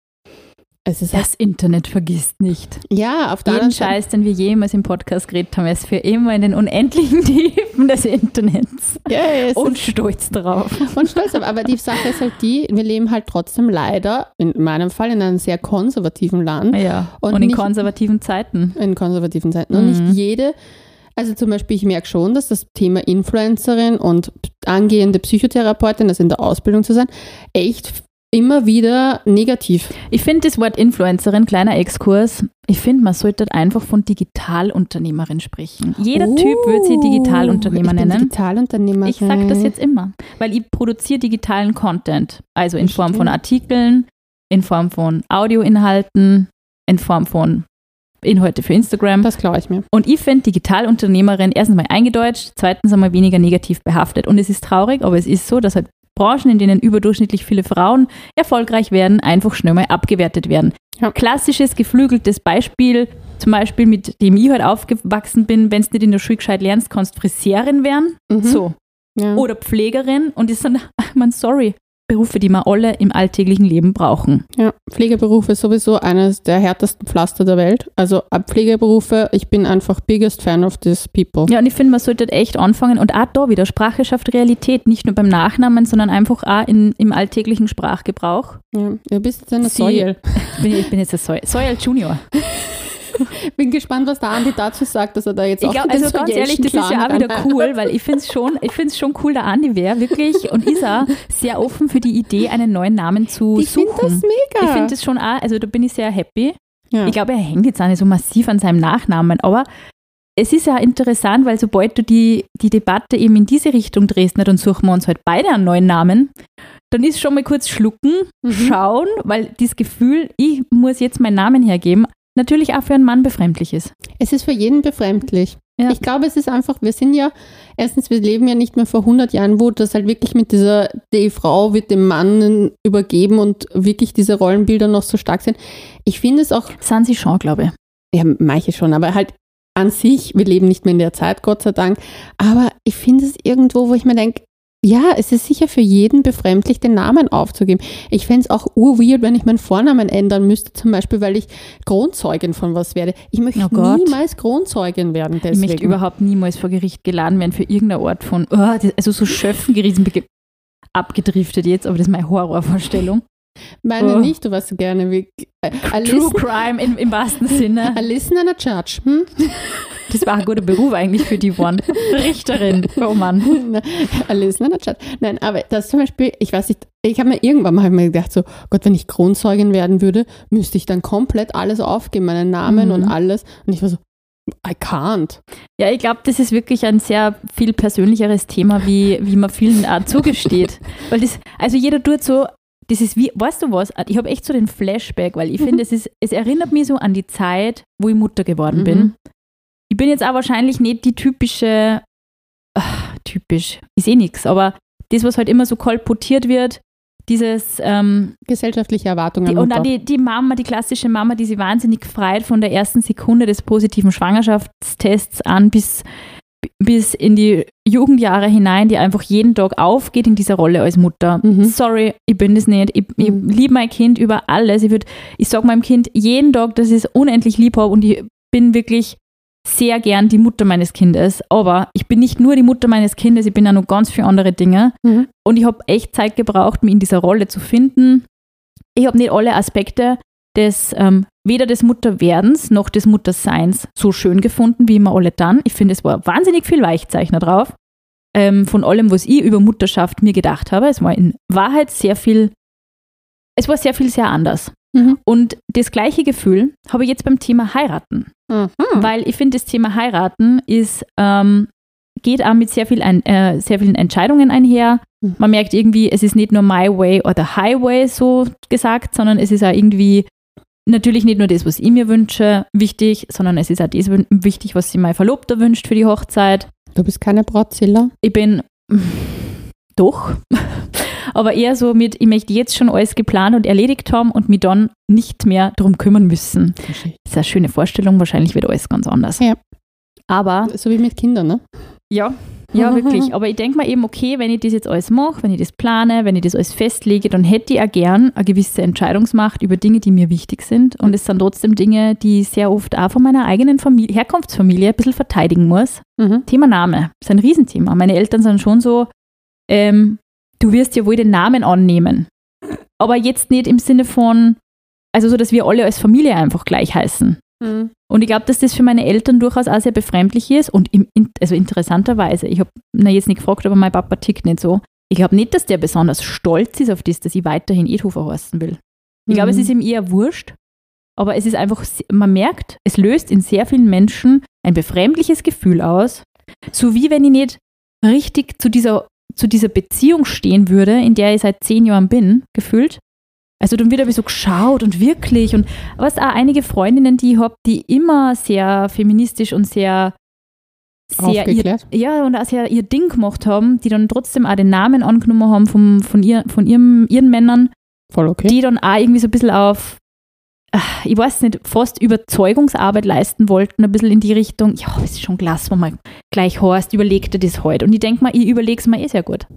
Speaker 3: Es ist
Speaker 1: das Internet vergisst nicht.
Speaker 3: Ja, auf der
Speaker 1: anderen Seite. Jeden Scheiß, den wir jemals im Podcast geredet haben, ist für immer in den unendlichen Tiefen des Internets.
Speaker 3: Yes.
Speaker 1: Und stolz drauf.
Speaker 3: Und stolz drauf. Aber die Sache ist halt die, wir leben halt trotzdem leider, in meinem Fall, in einem sehr konservativen Land.
Speaker 1: Ja, und in konservativen Zeiten.
Speaker 3: In konservativen Zeiten. Und nicht jede... Also zum Beispiel, ich merke schon, dass das Thema Influencerin und angehende Psychotherapeutin, also in der Ausbildung zu sein, echt immer wieder negativ.
Speaker 1: Ich finde das Wort Influencerin, kleiner Exkurs, ich finde, man sollte einfach von Digitalunternehmerin sprechen. Jeder Typ würde sie Digitalunternehmer nennen.
Speaker 3: Digitalunternehmerin.
Speaker 1: Ich sage das jetzt immer, weil ich produziere digitalen Content, also in Form von Artikeln, in Form von Audioinhalten, in Form von Inhalte für Instagram.
Speaker 3: Das glaube ich mir.
Speaker 1: Und ich finde Digitalunternehmerin erstens mal eingedeutscht, zweitens einmal weniger negativ behaftet. Und es ist traurig, aber es ist so, dass halt Branchen, in denen überdurchschnittlich viele Frauen erfolgreich werden, einfach schnell mal abgewertet werden. Ja. Klassisches, geflügeltes Beispiel, zum Beispiel mit dem ich halt aufgewachsen bin, wenn du nicht in der Schule gescheit lernst, kannst du Friseurin werden, so. Ja. Oder Pflegerin und ist dann, sorry, Berufe, die wir alle im alltäglichen Leben brauchen.
Speaker 3: Ja, Pflegeberufe ist sowieso eines der härtesten Pflaster der Welt. Also Pflegeberufe, ich bin einfach biggest fan of these people.
Speaker 1: Ja, und ich finde, man sollte echt anfangen und auch da wieder, Sprache schafft Realität, nicht nur beim Nachnamen, sondern einfach auch im alltäglichen Sprachgebrauch.
Speaker 3: Ja, du bist jetzt eine Soyel.
Speaker 1: Ich bin jetzt eine Soyel Junior.
Speaker 3: Bin gespannt, was der Andi dazu sagt, dass er da jetzt auch
Speaker 1: also ganz ehrlich, das ist ja auch wieder cool, weil ich finde es schon cool, der Andi wäre wirklich und ist auch sehr offen für die Idee, einen neuen Namen zu suchen.
Speaker 3: Ich finde das mega.
Speaker 1: Ich finde das schon auch, also da bin ich sehr happy. Ja. Ich glaube, er hängt jetzt auch nicht so massiv an seinem Nachnamen, aber es ist ja interessant, weil sobald du die Debatte eben in diese Richtung drehst, dann suchen wir uns halt beide einen neuen Namen. Dann ist schon mal kurz schlucken, schauen, weil das Gefühl, ich muss jetzt meinen Namen hergeben, natürlich auch für einen Mann befremdlich ist.
Speaker 3: Es ist für jeden befremdlich. Ja. Ich glaube, es ist einfach, wir leben ja nicht mehr vor 100 Jahren, wo das halt wirklich mit die Frau wird dem Mann übergeben und wirklich diese Rollenbilder noch so stark sind. Ich finde es auch...
Speaker 1: Sind sie schon, glaube
Speaker 3: ich. Ja, manche schon, aber halt an sich, wir leben nicht mehr in der Zeit, Gott sei Dank, aber ich finde es irgendwo, wo ich mir denke, ja, es ist sicher für jeden befremdlich, den Namen aufzugeben. Ich fände es auch urweird, wenn ich meinen Vornamen ändern müsste, zum Beispiel, weil ich Kronzeugin von was werde. Ich möchte niemals Kronzeugin werden. Deswegen.
Speaker 1: Ich möchte überhaupt niemals vor Gericht geladen werden für irgendeine Art von, also so Schöffengeriesen abgedriftet jetzt, aber das ist meine Horrorvorstellung.
Speaker 3: Meine nicht, du weißt so gerne wie...
Speaker 1: True Crime im wahrsten Sinne.
Speaker 3: A listener and a judge.
Speaker 1: Das war ein guter Beruf eigentlich für die One. Richterin. Oh Mann.
Speaker 3: A listener and a judge. Nein, aber das zum Beispiel, ich weiß nicht, ich habe mir irgendwann mal gedacht, so Gott, wenn ich Kronzeugin werden würde, müsste ich dann komplett alles aufgeben, meinen Namen und alles. Und ich war so, I can't.
Speaker 1: Ja, ich glaube, das ist wirklich ein sehr viel persönlicheres Thema, wie man vielen auch zugesteht. Weil also jeder tut so, das ist wie, weißt du was, ich habe echt so den Flashback, weil ich finde, es erinnert mich so an die Zeit, wo ich Mutter geworden bin. Ich bin jetzt auch wahrscheinlich nicht die typische, typisch, ist eh nix, aber das, was halt immer so kolportiert wird, dieses
Speaker 3: gesellschaftliche Erwartungen.
Speaker 1: Und dann die Mama, die klassische Mama, die sich wahnsinnig freut von der ersten Sekunde des positiven Schwangerschaftstests an bis bis in die Jugendjahre hinein, die einfach jeden Tag aufgeht in dieser Rolle als Mutter. Sorry, ich bin das nicht. Ich liebe mein Kind über alles. Ich sage meinem Kind jeden Tag, dass ich es unendlich lieb habe und ich bin wirklich sehr gern die Mutter meines Kindes. Aber ich bin nicht nur die Mutter meines Kindes, ich bin auch noch ganz viele andere Dinge. Und ich habe echt Zeit gebraucht, mich in dieser Rolle zu finden. Ich habe nicht alle Aspekte weder des Mutterwerdens noch des Mutterseins so schön gefunden, wie immer alle dann. Ich finde, es war wahnsinnig viel Weichzeichner drauf, von allem, was ich über Mutterschaft mir gedacht habe. Es war in Wahrheit sehr viel sehr anders. Und das gleiche Gefühl habe ich jetzt beim Thema Heiraten. Weil ich finde, das Thema Heiraten geht auch mit sehr vielen Entscheidungen einher. Man merkt irgendwie, es ist nicht nur my way or the highway so gesagt, sondern es ist auch irgendwie natürlich nicht nur das, was ich mir wünsche, wichtig, sondern es ist auch das wichtig, was sich mein Verlobter wünscht für die Hochzeit.
Speaker 3: Du bist keine Brautzilla?
Speaker 1: Ich bin doch, aber eher so mit, ich möchte jetzt schon alles geplant und erledigt haben und mich dann nicht mehr darum kümmern müssen. Das ist eine schöne Vorstellung, wahrscheinlich wird alles ganz anders.
Speaker 3: Ja.
Speaker 1: Aber
Speaker 3: so wie mit Kindern, ne?
Speaker 1: Ja, wirklich. Aber ich denke mir eben, okay, wenn ich das jetzt alles mache, wenn ich das plane, wenn ich das alles festlege, dann hätte ich auch gern eine gewisse Entscheidungsmacht über Dinge, die mir wichtig sind. Und es sind trotzdem Dinge, die ich sehr oft auch von meiner eigenen Herkunftsfamilie ein bisschen verteidigen muss. Thema Name ist ein Riesenthema. Meine Eltern sind schon so, du wirst ja wohl den Namen annehmen. Aber jetzt nicht im Sinne von, also so, dass wir alle als Familie einfach gleich heißen. Und ich glaube, dass das für meine Eltern durchaus auch sehr befremdlich ist und also interessanterweise, ich habe jetzt nicht gefragt, aber mein Papa tickt nicht so. Ich glaube nicht, dass der besonders stolz ist auf das, dass ich weiterhin Edhofer heißen will. Ich glaube, es ist ihm eher wurscht, aber es ist einfach, man merkt, es löst in sehr vielen Menschen ein befremdliches Gefühl aus, so wie wenn ich nicht richtig zu dieser Beziehung stehen würde, in der ich seit 10 Jahren bin, gefühlt. Also dann wird aber so geschaut und wirklich und was auch einige Freundinnen, die ich habe, die immer sehr feministisch und sehr
Speaker 3: aufgeklärt.
Speaker 1: Und auch sehr ihr Ding gemacht haben, die dann trotzdem auch den Namen angenommen haben von ihren Männern,
Speaker 3: voll okay.
Speaker 1: Die dann auch irgendwie so ein bisschen auf, ich weiß nicht, fast Überzeugungsarbeit leisten wollten, ein bisschen in die Richtung, ja, es ist schon klasse, wenn man gleich heißt, überleg dir das heute. Und ich denke mal, ich überlege es mir sehr gut.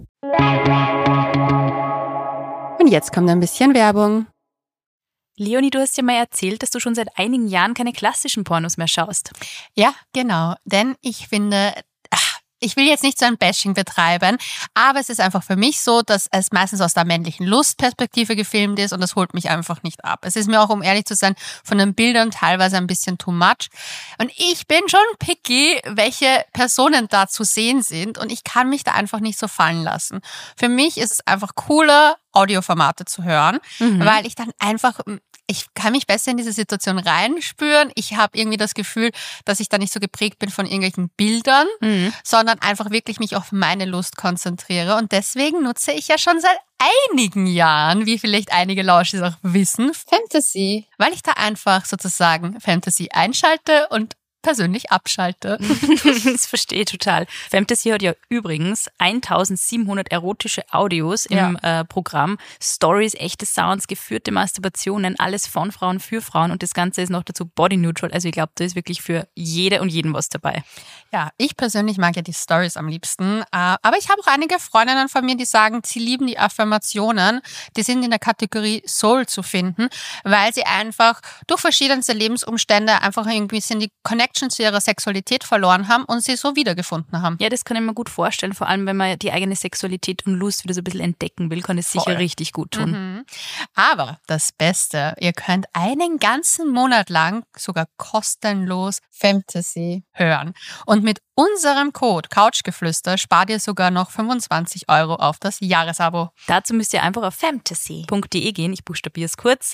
Speaker 2: Und jetzt kommt ein bisschen Werbung.
Speaker 4: Leonie, du hast ja mal erzählt, dass du schon seit einigen Jahren keine klassischen Pornos mehr schaust.
Speaker 2: Ja, genau. Denn ich finde, ich will jetzt nicht so ein Bashing betreiben, aber es ist einfach für mich so, dass es meistens aus der männlichen Lustperspektive gefilmt ist und das holt mich einfach nicht ab. Es ist mir auch, um ehrlich zu sein, von den Bildern teilweise ein bisschen too much. Und ich bin schon picky, welche Personen da zu sehen sind und ich kann mich da einfach nicht so fallen lassen. Für mich ist es einfach cooler, Audioformate zu hören, weil ich dann einfach, ich kann mich besser in diese Situation reinspüren. Ich habe irgendwie das Gefühl, dass ich da nicht so geprägt bin von irgendwelchen Bildern, sondern einfach wirklich mich auf meine Lust konzentriere. Und deswegen nutze ich ja schon seit einigen Jahren, wie vielleicht einige Lauschis auch wissen, Fantasy, weil ich da einfach sozusagen Fantasy einschalte und persönlich abschalte.
Speaker 4: Das verstehe ich total. Fantasy hat ja übrigens 1700 erotische Audios im Programm. Stories, echte Sounds, geführte Masturbationen, alles von Frauen für Frauen und das Ganze ist noch dazu body neutral. Also ich glaube, da ist wirklich für jede und jeden was dabei.
Speaker 2: Ja, ich persönlich mag ja die Stories am liebsten, aber ich habe auch einige Freundinnen von mir, die sagen, sie lieben die Affirmationen. Die sind in der Kategorie Soul zu finden, weil sie einfach durch verschiedenste Lebensumstände einfach irgendwie ein bisschen die Connection zu ihrer Sexualität verloren haben und sie so wiedergefunden haben.
Speaker 4: Ja, das kann ich mir gut vorstellen, vor allem wenn man die eigene Sexualität und Lust wieder so ein bisschen entdecken will, kann es sicher richtig gut tun.
Speaker 2: Aber das Beste, ihr könnt einen ganzen Monat lang sogar kostenlos Fantasy hören. Und mit unserem Code Couchgeflüster spart ihr sogar noch 25 € auf das Jahresabo.
Speaker 4: Dazu müsst ihr einfach auf fantasy.de gehen. Ich buchstabiere es kurz.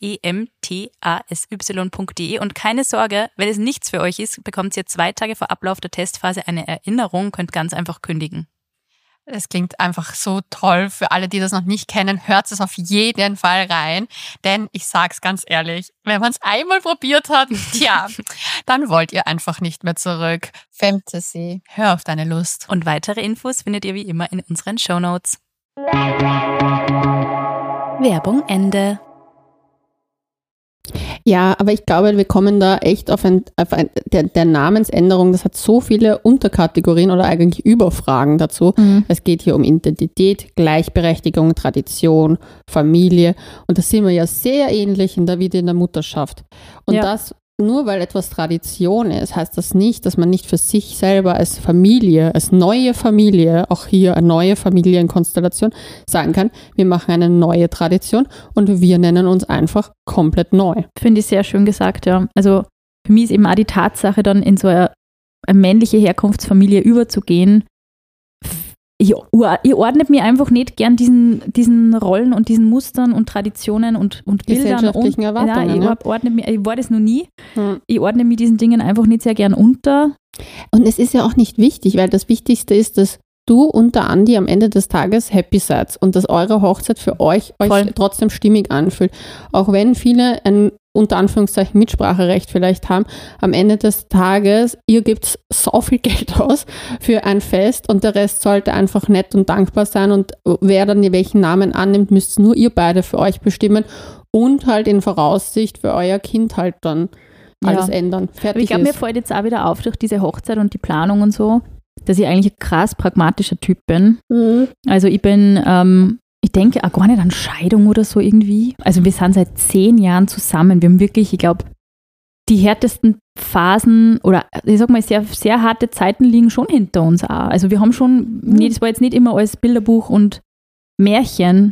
Speaker 4: femtasy.de und keine Sorge, wenn es nichts für euch ist, bekommt ihr 2 Tage vor Ablauf der Testphase eine Erinnerung, könnt ganz einfach kündigen.
Speaker 2: Das klingt einfach so toll. Für alle, die das noch nicht kennen, hört es auf jeden Fall rein. Denn ich sag's ganz ehrlich, wenn man es einmal probiert hat, dann wollt ihr einfach nicht mehr zurück. Fantasy, hör auf deine Lust.
Speaker 4: Und weitere Infos findet ihr wie immer in unseren Shownotes. Werbung Ende.
Speaker 3: Ja, aber ich glaube, wir kommen da echt auf der Namensänderung, das hat so viele Unterkategorien oder eigentlich Überfragen dazu. Es geht hier um Identität, Gleichberechtigung, Tradition, Familie und das sind wir ja sehr ähnlich wie in der Mutterschaft. Und das nur weil etwas Tradition ist, heißt das nicht, dass man nicht für sich selber als Familie, als neue Familie, auch hier eine neue Familienkonstellation, sagen kann, wir machen eine neue Tradition und wir nennen uns einfach komplett neu.
Speaker 1: Finde ich sehr schön gesagt, ja. Also für mich ist eben auch die Tatsache, dann in so eine männliche Herkunftsfamilie überzugehen. Ich ordnet mir einfach nicht gern diesen Rollen und diesen Mustern und Traditionen und Bildern.
Speaker 3: Gesellschaftlichen Erwartungen.
Speaker 1: Ich war das noch nie. Ich ordne mir diesen Dingen einfach nicht sehr gern unter.
Speaker 3: Und es ist ja auch nicht wichtig, weil das Wichtigste ist, dass du und der Andi am Ende des Tages happy seid und dass eure Hochzeit für euch trotzdem stimmig anfühlt. Auch wenn viele ein unter Anführungszeichen Mitspracherecht vielleicht haben, am Ende des Tages, ihr gebt so viel Geld aus für ein Fest und der Rest sollte einfach nett und dankbar sein und wer dann welchen Namen annimmt, müsst nur ihr beide für euch bestimmen und halt in Voraussicht für euer Kind halt dann alles ändern. Fertig.
Speaker 1: Aber ich glaube, mir fällt jetzt auch wieder auf durch diese Hochzeit und die Planung und so, dass ich eigentlich ein krass pragmatischer Typ bin. Also ich bin ich denke auch gar nicht an Scheidung oder so irgendwie. Also wir sind seit 10 Jahren zusammen. Wir haben wirklich, ich glaube, die härtesten Phasen oder ich sag mal, sehr, sehr harte Zeiten liegen schon hinter uns auch. Also wir haben schon, das war jetzt nicht immer alles Bilderbuch und Märchen.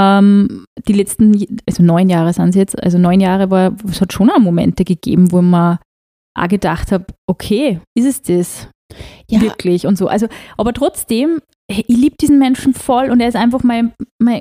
Speaker 1: Die letzten, also 9 Jahre sind es jetzt, also 9 Jahre es hat schon auch Momente gegeben, wo man auch gedacht habe, okay, ist es das? Ja. Wirklich und so. Also, aber trotzdem, ich liebe diesen Menschen voll und er ist einfach mein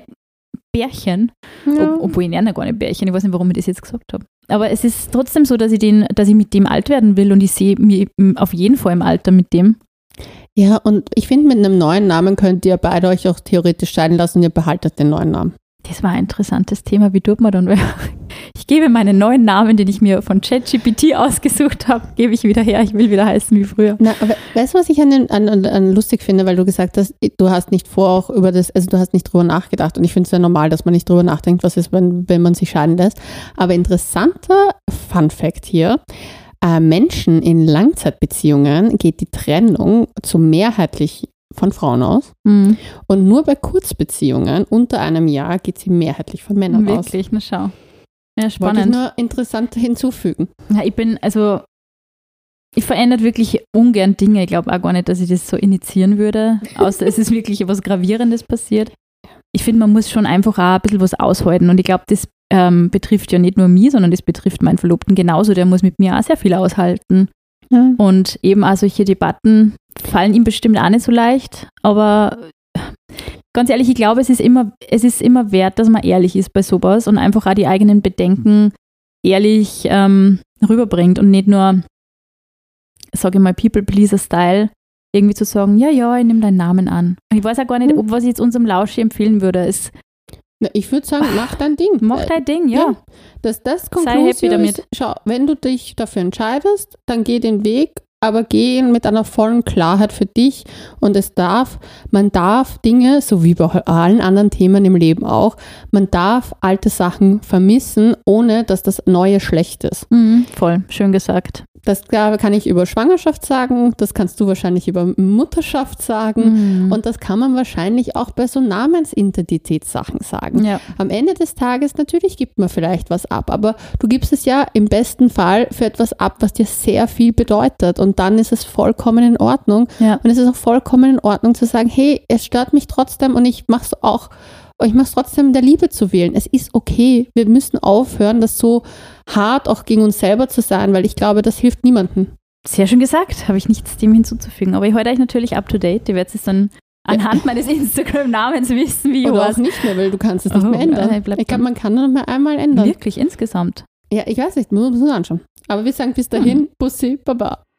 Speaker 1: Bärchen. Ja. Obwohl ich nenne gar nicht Bärchen, ich weiß nicht, warum ich das jetzt gesagt habe. Aber es ist trotzdem so, dass ich mit dem alt werden will und ich sehe mich auf jeden Fall im Alter mit dem.
Speaker 3: Ja, und ich finde, mit einem neuen Namen könnt ihr beide euch auch theoretisch scheiden lassen und ihr behaltet den neuen Namen.
Speaker 1: Das war ein interessantes Thema. Wie tut man dann? Ich gebe meinen neuen Namen, den ich mir von ChatGPT ausgesucht habe, gebe ich wieder her. Ich will wieder heißen wie früher.
Speaker 3: Na, aber weißt du, was ich an lustig finde, weil du gesagt hast, du hast nicht du hast nicht drüber nachgedacht. Und ich finde es ja normal, dass man nicht drüber nachdenkt, was ist, wenn man sich scheiden lässt. Aber interessanter Fun-Fact hier. Menschen in Langzeitbeziehungen geht die Trennung zu mehrheitlich von Frauen aus und nur bei Kurzbeziehungen unter einem Jahr geht sie mehrheitlich von Männern aus.
Speaker 1: Wirklich, na schau. Ja, spannend.
Speaker 3: Wollte ich nur interessant hinzufügen.
Speaker 1: Ja, ich verändere wirklich ungern Dinge. Ich glaube auch gar nicht, dass ich das so initiieren würde, außer es ist wirklich etwas Gravierendes passiert. Ich finde, man muss schon einfach auch ein bisschen was aushalten und ich glaube, das betrifft ja nicht nur mich, sondern das betrifft meinen Verlobten genauso. Der muss mit mir auch sehr viel aushalten. Ja. Und eben auch solche Debatten fallen ihm bestimmt auch nicht so leicht, aber ganz ehrlich, ich glaube, es ist immer wert, dass man ehrlich ist bei sowas und einfach auch die eigenen Bedenken ehrlich rüberbringt und nicht nur, sage ich mal, People-Pleaser-Style irgendwie zu sagen, ja, ich nehme deinen Namen an. Und ich weiß auch gar nicht, was ich jetzt unserem Lauschi empfehlen würde.
Speaker 3: Ich würde sagen, mach dein Ding.
Speaker 1: Mach dein Ding, ja.
Speaker 3: Dass das
Speaker 1: Sei happy damit.
Speaker 3: Ist, schau, wenn du dich dafür entscheidest, dann geh den Weg, aber geh mit einer vollen Klarheit für dich und man darf Dinge, so wie bei allen anderen Themen im Leben auch, man darf alte Sachen vermissen, ohne dass das Neue schlecht ist.
Speaker 1: Voll, schön gesagt.
Speaker 3: Das kann ich über Schwangerschaft sagen, das kannst du wahrscheinlich über Mutterschaft sagen und das kann man wahrscheinlich auch bei so Namensidentitätssachen sagen. Ja. Am Ende des Tages, natürlich gibt man vielleicht was ab, aber du gibst es ja im besten Fall für etwas ab, was dir sehr viel bedeutet und dann ist es vollkommen in Ordnung. Ja. Und es ist auch vollkommen in Ordnung zu sagen, hey, es stört mich trotzdem und ich mache es trotzdem der Liebe zu wählen. Es ist okay. Wir müssen aufhören, das so hart auch gegen uns selber zu sein, weil ich glaube, das hilft niemandem.
Speaker 1: Sehr schön gesagt, habe ich nichts dem hinzuzufügen. Aber ich halte euch natürlich up to date. Ihr werdet es dann anhand meines Instagram-Namens wissen, wie ich
Speaker 3: Oder auch nicht mehr, weil du kannst es nicht mehr ändern. Ich glaube, man kann nur noch mal einmal ändern.
Speaker 1: Wirklich, insgesamt?
Speaker 3: Ja, ich weiß nicht, muss man anschauen. Aber wir sagen bis dahin, Bussi, Baba.